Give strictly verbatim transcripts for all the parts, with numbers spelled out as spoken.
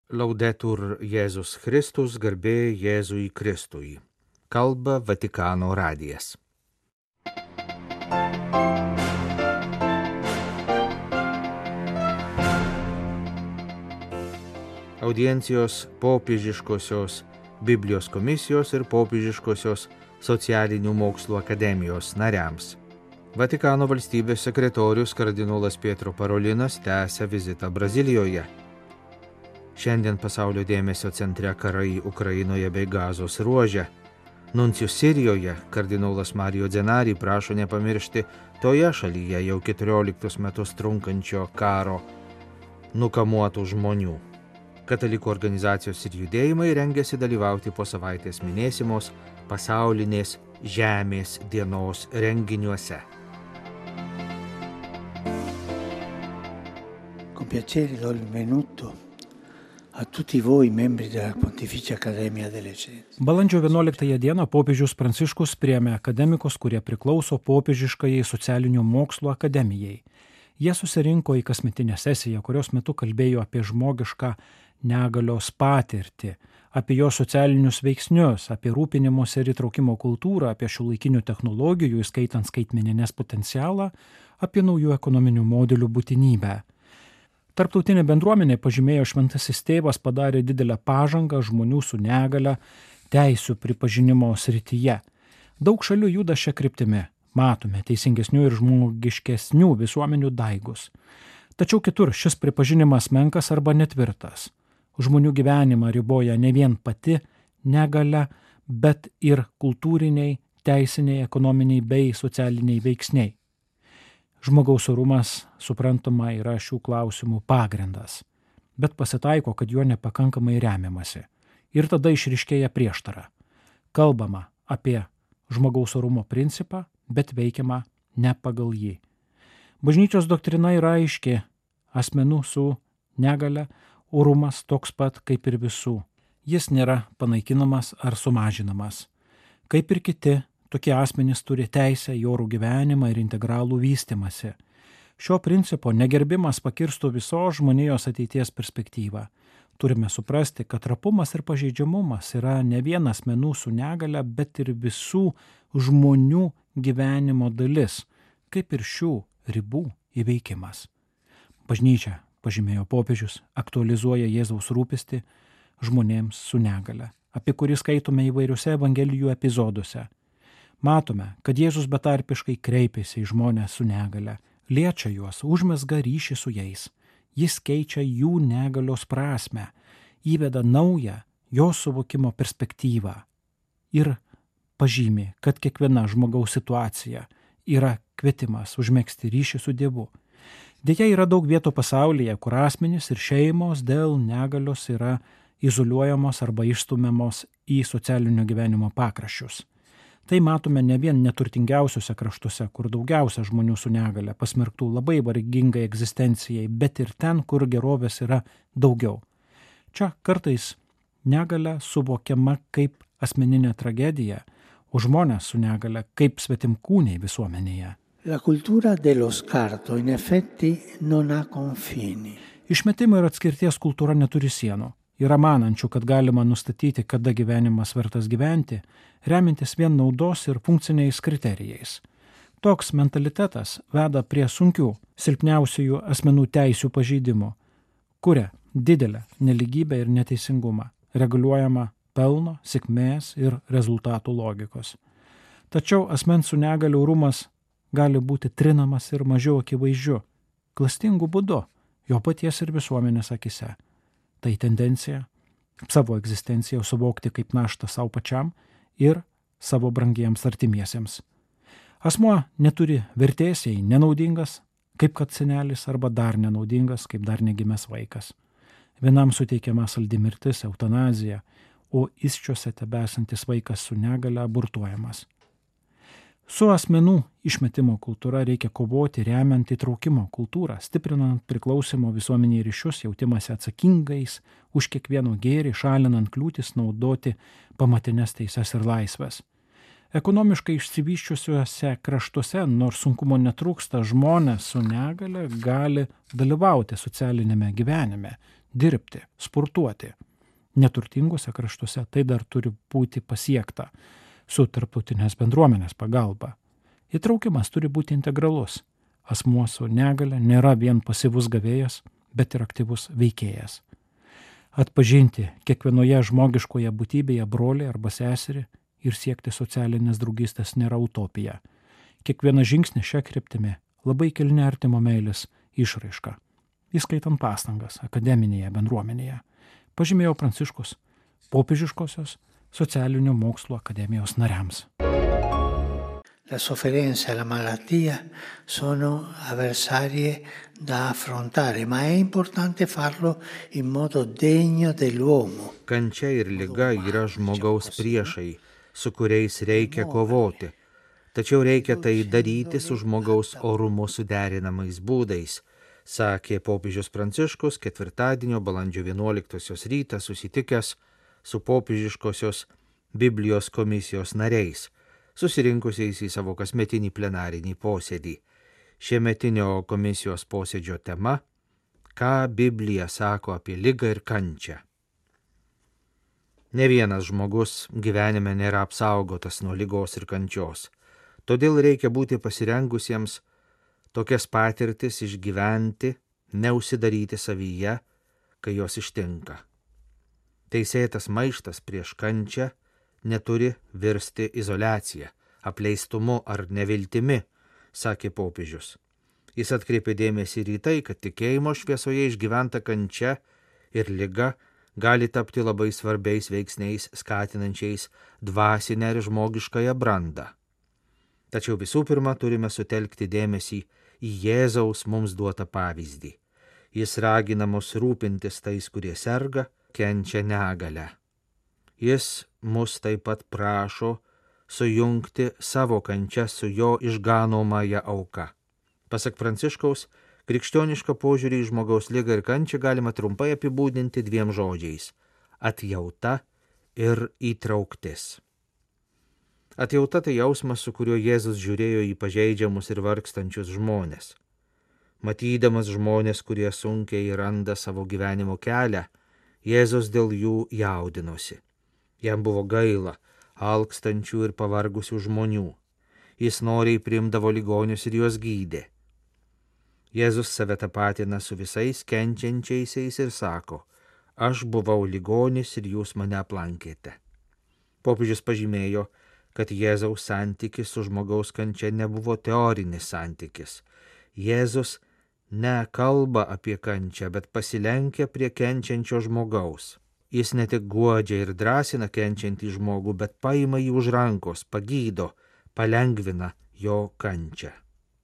Laudetur Jėzus Kristus, garbė Jėzui Kristui. Kalba Vatikano radijas. Audiencijos popiežiškosios Biblijos komisijos ir popiežiškosios socialinių mokslų akademijos nariams. Vatikano valstybės sekretorius kardinolas Pietro Parolinas tęsia vizitą Brazilijoje. Šiandien pasaulio dėmesio centre karai Ukrainoje bei Gazos ruože. Nuncijus Sirijoje kardinolas Mario Zenari prašo nepamiršti toje šalyje jau keturioliktus metus trunkančio karo nukamuotų žmonių. Katalikų organizacijos ir judėjimai rengiasi dalyvauti po savaitės minėsimos pasaulinės žemės dienos renginiuose. Con piacere do il benvenuto a tutti voi membri della Pontificia Accademia delle Scienze. Balandžio vienuoliktąją dieną popiežius Pranciškus priėmė akademikus, kurie priklauso popiežiškajai socialinių mokslų akademijai. Jie susirinko į kasmetinę sesiją, kurios metu kalbėjo apie žmogišką negalios patirtį, apie jo socialinius veiksnius, apie rūpinimosi ir įtraukimo kultūrą, apie šiuolaikinių technologijų, įskaitant skaitmeninės potencialą, apie naujų ekonominių modelių būtinybę. Tarptautinė bendruomenė, pažymėjo šventasis tėvas, padarė didelę pažangą žmonių su negale teisių pripažinimo srityje. Daug šalių juda šią kryptimį. Matome teisingesnių ir žmogiškesnių visuomenių daigus. Tačiau kitur šis pripažinimas menkas arba netvirtas. Žmonių gyvenimą riboja ne vien pati negale, bet ir kultūriniai, teisiniai, ekonominiai bei socialiniai veiksniai. Žmogaus orumas, suprantama, yra šių klausimų pagrindas, bet pasitaiko, kad juo nepakankamai remiamasi. Ir tada išryškėja prieštara. Kalbama apie žmogaus orumo principą, bet veikiama ne pagal jį. Bažnyčios doktrina yra aiški: asmenų su negale orumas toks pat kaip ir visų. Jis nėra panaikinamas ar sumažinamas. Kaip ir kiti, tokie asmenys turi teisę į orų gyvenimą ir integralų vystymąsi. Šio principo negerbimas pakirstų visos žmonijos ateities perspektyvą. Turime suprasti, kad trapumas ir pažeidžiamumas yra ne vien asmenų su negale, bet ir visų žmonių gyvenimo dalis, kaip ir šių ribų įveikimas. Bažnyčia, pažymėjo popiežius, aktualizuoja Jėzaus rūpestį žmonėms su negale, apie kurį skaitome įvairiuose evangelijų epizoduose. Matome, kad Jėzus betarpiškai kreipiasi į žmonės su negale, liečia juos, užmezga ryšį su jais. Jis keičia jų negalios prasmę, įveda naują jo suvokimo perspektyvą ir pažymi, kad kiekviena žmogaus situacija yra kvietimas užmegzti ryšį su Dievu. Deja, yra daug vietų pasaulyje, kur asmenys ir šeimos dėl negalios yra izoliuojamos arba išstumiamos į socialinio gyvenimo pakraščius. Tai matome ne vien neturtingiausiuose kraštuose, kur daugiausia žmonių su negale pasmerktų labai vargingai egzistencijai, bet ir ten, kur gerovės yra daugiau. Čia kartais negale suvokiama kaip asmeninė tragedija, o žmonės su negale kaip svetimkūniai visuomenėje. La cultura dello scarto in effetti non ha confini. Išmetimo ir atskirties kultūra neturi sienų. Yra manančių, kad galima nustatyti, kada gyvenimas vertas gyventi, remintis vien naudos ir funkciniais kriterijais. Toks mentalitetas veda prie sunkių, silpniausiųjų asmenų teisių pažeidimų, kuria didelę neligybę ir neteisingumą, reguliuojama pelno, sėkmės ir rezultatų logikos. Tačiau asmens su negalia orumas gali būti trinamas ir mažiau akivaizdžiu, klastingu būdu, jo paties ir visuomenės akise. Tai tendencija savo egzistenciją suvokti kaip naštą savo pačiam ir savo brangiems artimiesiems. Asmuo neturi vertės, jei nenaudingas, kaip kad senelis, arba dar nenaudingas, kaip dar negimęs vaikas. Vienam suteikiama saldi mirtis, eutanazija, o įsčiuose tebesantis vaikas su negale abortuojamas. Su asmenų išmetimo kultūra reikia kovoti remiant įtraukimo kultūrą, stiprinant priklausimo visuomeniai ryšius, jautimąsi atsakingais už kiekvieno gėrį, šalinant kliūtis naudoti pamatinės teises ir laisvės. Ekonomiškai išsivyščiusiuose kraštuose, nors sunkumo netrūksta, žmonės su negale gali dalyvauti socialinėme gyvenime, dirbti, sportuoti. Neturtingose kraštuose tai dar turi būti pasiekta su tarptautinės bendruomenės pagalba. Įtraukimas turi būti integralus. Asmuo su negale nėra vien pasyvus gavėjas, bet ir aktyvus veikėjas. Atpažinti kiekvienoje žmogiškoje būtybėje brolį arba seserį ir siekti socialinės draugystės nėra utopija. Kiekvieną žingsnį šią kryptimį labai kilni artimo meilės išraiška, įskaitant pastangas akademinėje bendruomenėje, pažymėjo Pranciškus popiežiškosios socialinių mokslų akademijos nariams. La sofferenza e la malattia sono avversarie da affrontare, ma è importante farlo in modo degno dell'uomo. Kančia ir liga yra žmogaus priešai, su kuriais reikia kovoti. Tačiau reikia tai daryti su žmogaus orumu suderinamais būdais, sakė popiežius Pranciškus ketvirtadienio balandžio vienuoliktosios rytą susitikęs su popiežiškosios Biblijos komisijos nariais, susirinkusiais į savo kasmetinį plenarinį posėdį. Šiemetinio komisijos posėdžio tema – ką Biblija sako apie ligą ir kančią. Ne vienas žmogus gyvenime nėra apsaugotas nuo ligos ir kančios, todėl reikia būti pasirengusiems tokias patirtis išgyventi, neužsidaryti savyje, kai jos ištinka. Teisėtas maištas prieš kančią neturi virsti izoliacija, apleistumu ar neviltimi, sakė popiežius. Jis atkreipė dėmesį ir į tai, kad tikėjimo šviesoje išgyventa kančia ir liga gali tapti labai svarbiais veiksniais skatinančiais dvasinę ir žmogiškąją brandą. Tačiau visų pirma turime sutelkti dėmesį į Jėzaus mums duotą pavyzdį. Jis ragina mus rūpintis tais, kurie serga, kenčia negalią. Jis mus taip pat prašo sujungti savo kančią su jo išganomąja auka. Pasak Pranciškaus, krikščionišką požiūrį į žmogaus ligą ir kančią galima trumpai apibūdinti dviem žodžiais – atjauta ir įtrauktis. Atjauta tai jausmas, su kuriuo Jėzus žiūrėjo į pažeidžiamus ir vargstančius žmonės. Matydamas žmonės, kurie sunkiai randa savo gyvenimo kelią, Jėzus dėl jų jaudinosi. Jam buvo gaila alkstančių ir pavargusių žmonių. Jis noriai priimdavo ligonius ir juos gydė. Jėzus save tapatina su visais kenčiančiaisiais ir sako, aš buvau ligonis ir jūs mane aplankėte. Popiežius pažymėjo, kad Jėzaus santykis su žmogaus kančia nebuvo teorinis santykis. Jėzus nekalba apie kančią, bet pasilenkia prie kenčiančio žmogaus. Jis ne tik guodžia ir drąsina kenčiantį žmogų, bet paima jį už rankos, pagydo, palengvina jo kančią.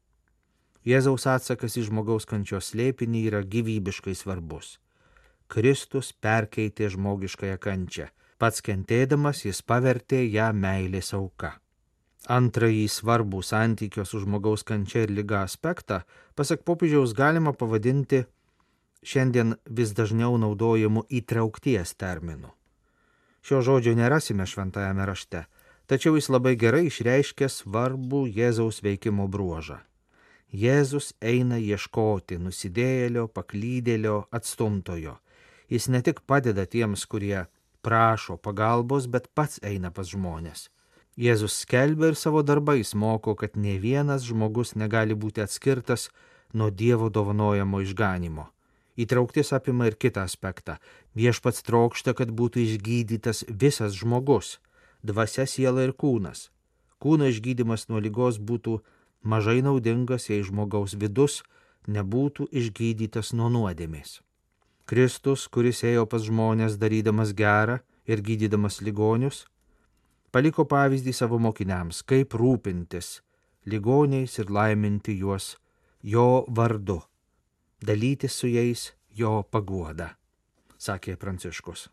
Jėzaus atsakas į žmogaus kančios slėpinį yra gyvybiškai svarbus. Kristus perkeitė žmogiškąją kančią. Pats kentėdamas jis pavertė ją meilės auka. Antrąjį svarbų santykio su žmogaus kančia ir liga aspektą, pasak popiežiaus, galima pavadinti šiandien vis dažniau naudojamu įtraukties terminu. Šio žodžio nerasime šventajame rašte, tačiau jis labai gerai išreiškia svarbų Jėzaus veikimo bruožą. Jėzus eina ieškoti nusidėjėlio, paklydėlio, atstumtojo. Jis ne tik padeda tiems, kurie prašo pagalbos, bet pats eina pas žmonės. Jėzus skelbia ir savo darbais moko, kad ne vienas žmogus negali būti atskirtas nuo Dievo dovanojamo išganimo. Įtrauktis apima ir kitą aspektą. Viešpats trokšta, kad būtų išgydytas visas žmogus, dvasia, siela ir kūnas. Kūno išgydymas nuo ligos būtų mažai naudingas, jei žmogaus vidus nebūtų išgydytas nuo nuodėmės. Kristus, kuris ėjo pas žmonės darydamas gerą ir gydydamas ligonius, paliko pavyzdį savo mokiniams, kaip rūpintis ligoniais ir laiminti juos jo vardu, dalytis su jais jo paguoda, sakė Pranciškus.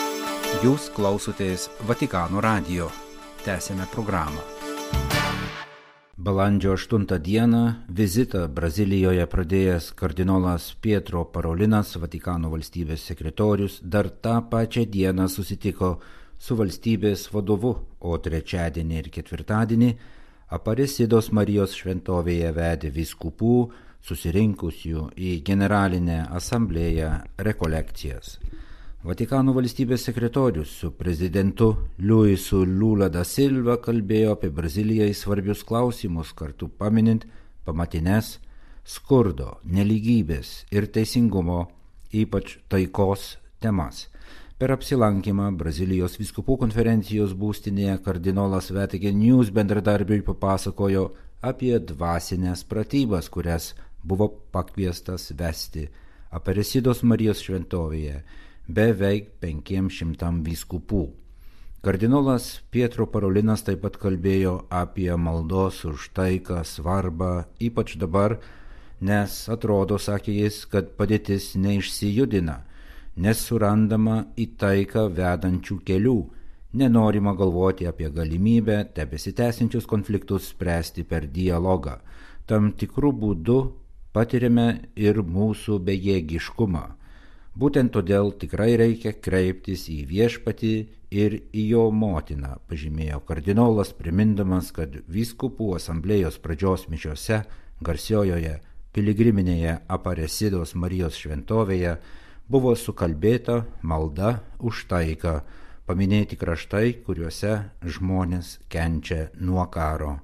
Jūs klausotės Vatikano radijo. Tęsėme programą. Balandžio aštuntą dieną vizitą Brazilijoje pradėjęs kardinolas Pietro Parolinas, Vatikano valstybės sekretorius, dar tą pačią dieną susitiko su valstybės vadovu, o trečiadienį ir ketvirtadienį Aparecidos Marijos šventovėje vedė vyskupų, susirinkusių į Generalinę asamblėją rekolekcijas. Vatikano valstybės sekretorius su prezidentu Luisu Lula da Silva kalbėjo apie Brazilijai svarbius klausimus, kartu paminint pamatines skurdo, nelygybės ir teisingumo, ypač taikos temas. Per apsilankymą Brazilijos vyskupų konferencijos būstinėje kardinolas Vatican News bendradarbiui papasakojo apie dvasinės pratybas, kurias buvo pakviestas vesti Aparecidos Marijos šventovėje beveik penkiems šimtam vyskupų. Kardinolas Pietro Parolinas taip pat kalbėjo apie maldos už taiką svarbą, ypač dabar, nes atrodo, sakė jis, kad padėtis neišsijudina, nesurandama į taiką vedančių kelių, nenorima galvoti apie galimybę tebesitęsiančius konfliktus spręsti per dialogą. Tam tikrų būdų patiriame ir mūsų bejėgiškumą. Būtent todėl tikrai reikia kreiptis į Viešpatį ir į jo motiną, pažymėjo kardinolas, primindamas, kad vyskupų asamblėjos pradžios mišiose garsiojoje piligriminėje Aparecidos Marijos šventovėje buvo sukalbėta malda už taiką, paminėti kraštai, kuriuose žmonės kenčia nuo karo.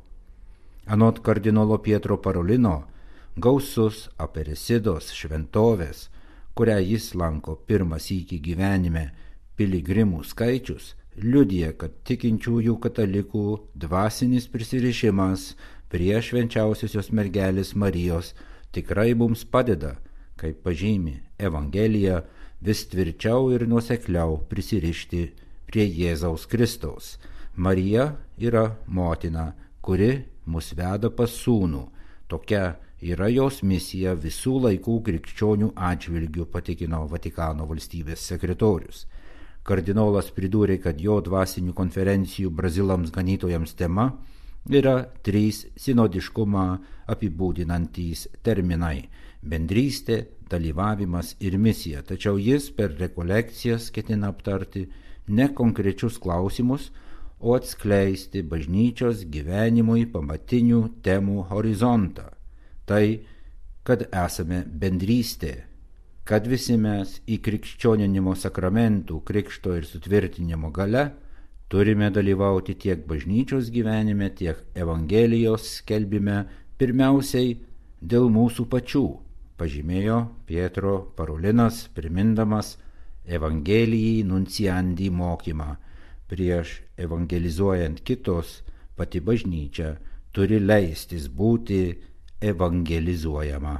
Anot kardinolo Pietro Parolino, gausus Aparecidos šventovės, kurią jis lanko pirmas sykį gyvenime, piligrimų skaičius liudija, kad tikinčiųjų katalikų dvasinis prisirišimas prie švenčiausiosios mergelės Marijos tikrai mums padeda, kaip pažymi Evangelija, vis tvirčiau ir nuosekliau prisirišti prie Jėzaus Kristaus. Marija yra motina, kuri mus veda pas sūnų. Tokia yra jos misija visų laikų krikščionių atžvilgių, patikino Vatikano valstybės sekretorius. Kardinolas pridūrė, kad jo dvasinių konferencijų brazilams ganytojams tema yra trys sinodiškumą apibūdinantys terminai – bendrystė, dalyvavimas ir misija. Tačiau jis per rekolekcijas ketina aptarti ne konkrečius klausimus, o atskleisti bažnyčios gyvenimui pamatinių temų horizontą. Tai, kad esame bendrystė, kad visi mes į krikščioninimo sakramentų, krikšto ir sutvirtinimo gale turime dalyvauti tiek bažnyčios gyvenime, tiek Evangelijos skelbime, pirmiausiai dėl mūsų pačių, pažymėjo Pietro Parolinas, primindamas Evangelijai nunciandi mokymą. Prieš evangelizuojant kitos, pati bažnyčia turi leistis būti evangelizuojama.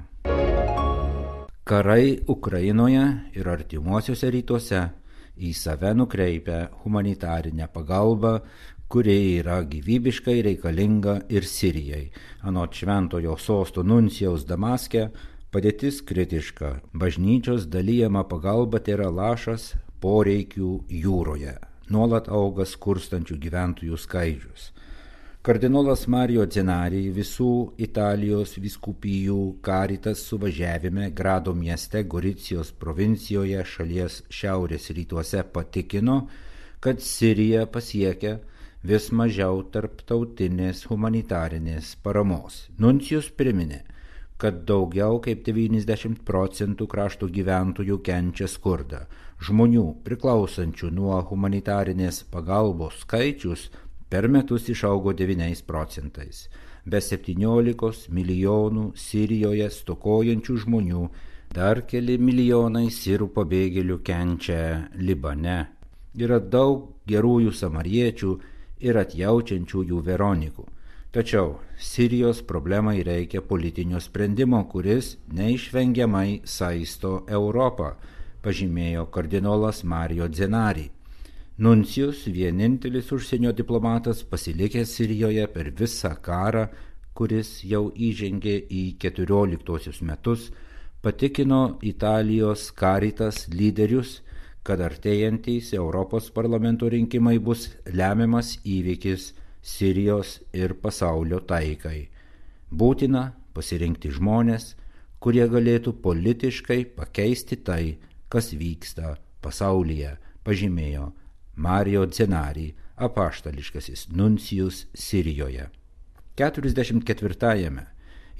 Karai Ukrainoje ir artimuosiuose rytuose į save nukreipia humanitarinę pagalbą, kuri yra gyvybiškai reikalinga ir Sirijai. Anot šventojo sosto nuncijaus Damaske, padėtis kritiška. Bažnyčios dalijama pagalba tėra lašas poreikių jūroje. Nuolat auga skurstančių gyventojų skaičius. Kardinolas Mario Zenari visų Italijos vyskupijų Caritas suvažiavime Grado mieste Goricijos provincijoje šalies šiaurės rytuose patikino, kad Sirija pasiekia vis mažiau tarptautinės humanitarinės paramos. Nuncijus priminė, kad daugiau kaip devyniasdešimt procentų krašto gyventojų kenčia skurdą. Žmonių priklausančių nuo humanitarinės pagalbos skaičius per metus išaugo devyniais procentais. Be septyniolikos milijonų Sirijoje stokojančių žmonių, dar keli milijonai sirų pabėgėlių kenčia Libane. Yra daug gerųjų samariečių ir atjaučiančiųjų Veronikų. Tačiau Sirijos problemai reikia politinio sprendimo, kuris neišvengiamai saisto Europą, pažymėjo kardinolas Mario Zenari. Nuncijus, vienintelis užsienio diplomatas pasilikęs Sirijoje per visą karą, kuris jau įžengė į keturioliktuosius metus, patikino Italijos Caritas lyderius, kad artėjantys Europos parlamento rinkimai bus lemiamas įvykis Sirijos ir pasaulio taikai. Būtina pasirinkti žmonės, kurie galėtų politiškai pakeisti tai, kas vyksta pasaulyje, pažymėjo Mario Zenari, apaštališkasis nuncijus Sirijoje. keturiasdešimt ketvirtajame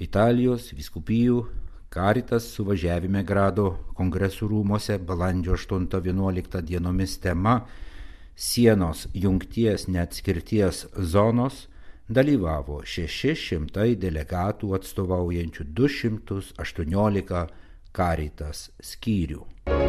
Italijos vyskupijų Caritas suvažiavime Grado kongresų rūmose balandžio aštuntą vienuoliktą dienomis tema Sienos jungties neatskirties zonos dalyvavo šeši šimtai delegatų atstovaujančių du šimtus aštuoniolika Caritas skyrių.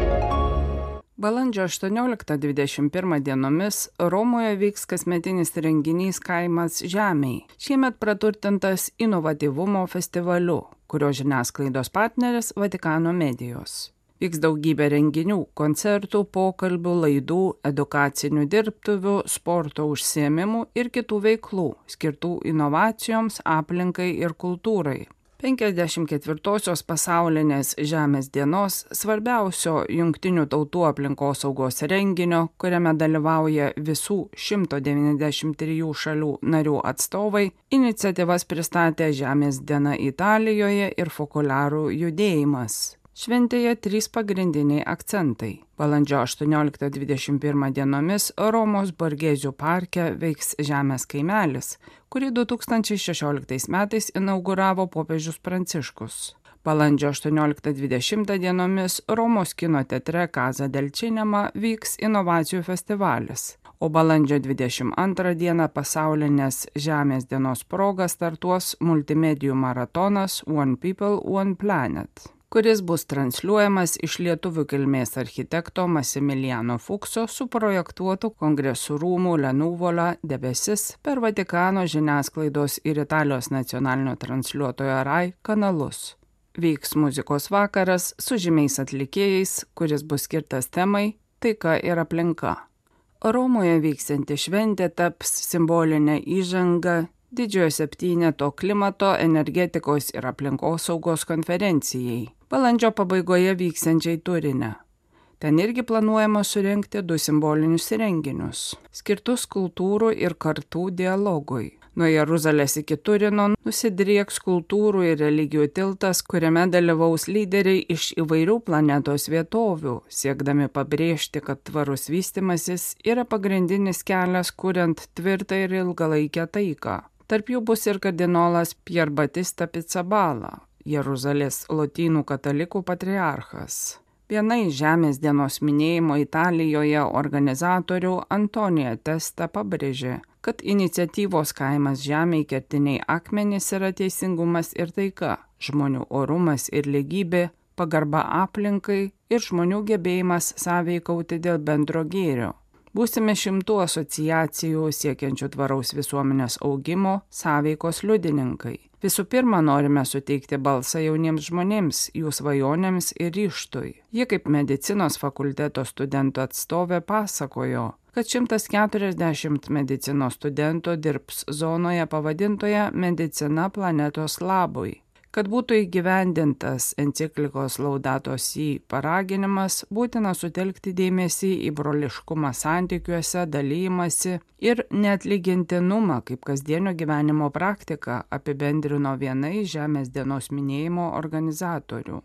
Balandžio aštuonioliktą dvidešimt pirmą dienomis Romoje vyks kasmetinis renginys Kaimas žemėj, šiemet praturtintas inovatyvumo festivaliu, kurio žiniasklaidos partneris Vatikano medijos. Vyks daugybė renginių, koncertų, pokalbių, laidų, edukacinių dirbtuvių, sporto užsiėmimų ir kitų veiklų, skirtų inovacijoms, aplinkai ir kultūrai. penkiasdešimt ketvirtosios pasaulinės Žemės dienos svarbiausio Jungtinių tautų aplinkosaugos renginio, kuriame dalyvauja visų šimto devyniasdešimt trijų šalių narių atstovai, iniciatyvas pristatė Žemės diena Italijoje ir Fokuliarų judėjimas. Šventėje trys pagrindiniai akcentai. Balandžio aštuonioliktą dvidešimt pirmą dienomis Romos Borgėzių parke veiks Žemės kaimelis, kurį du tūkstančiai šešioliktais metais inauguravo popiežius Pranciškus. Balandžio aštuonioliktą dvidešimtą dienomis Romos kino teatre Casa del Cinema vyks inovacijų festivalis, o balandžio dvidešimt antrą dieną pasaulinės Žemės dienos proga startuos multimedijų maratonas One People, One Planet, kuris bus transliuojamas iš lietuvių kilmės architekto Massimiliano Fukso suprojektuotų kongresų rūmų Lenuvola debesis per Vatikano žiniasklaidos ir Italijos nacionalinio transliuotojo Rai kanalus. Vyks muzikos vakaras su žymiais atlikėjais, kuris bus skirtas temai taika ir aplinka. Romoje vyksianti šventė taps simbolinė įžanga Didžiojo septyneto klimato, energetikos ir aplinkosaugos konferencijai, balandžio pabaigoje vyksiančiai Turine. Ten irgi planuojama surengti du simbolinius renginius, skirtus kultūrų ir kartų dialogui. Nuo Jeruzalės iki Turino nusidrieks kultūrų ir religijų tiltas, kuriame dalyvaus lyderiai iš įvairių planetos vietovių, siekdami pabrėžti, kad tvarus vystimasis yra pagrindinis kelias kuriant tvirtą ir ilgalaikę taiką. Tarp jų bus ir kardinolas Pier Battista Pizzaballa, Jeruzalės lotynų katalikų patriarchas. Viena iš Žemės dienos minėjimo Italijoje organizatorių Antonija Testa pabrėžė, kad iniciatyvos Kaimas žemėj kertiniai akmenys yra teisingumas ir taika, žmonių orumas ir lygybė, pagarba aplinkai ir žmonių gebėjimas sąveikauti dėl bendro gėrio. Būsime šimtų asociacijų siekiančių tvaraus visuomenės augimo sąveikos liudininkai. Visų pirma, norime suteikti balsą jauniems žmonėms, jų svajonėms ir ryžtui. Jie kaip medicinos fakulteto studentų atstovė pasakojo, kad šimtas keturiasdešimt medicinos studentų dirbs zonoje pavadintoje Medicina planetos labui. Kad būtų įgyvendintas enciklikos Laudato Si paraginimas, būtina sutelkti dėmesį į broliškumą santykiuose, dalymasi ir neatlygintinumą kaip kasdienio gyvenimo praktiką, apibendrino viena iš Žemės dienos minėjimo organizatorių.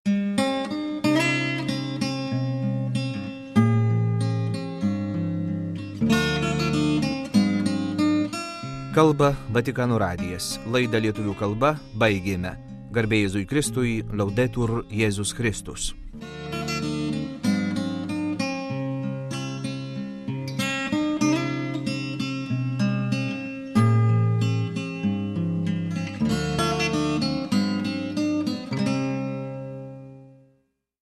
Kalba Vatikano radijas. Laidą lietuvių kalba baigėme. Garbė Jėzui Kristui, Laudetur Jėzus Kristus.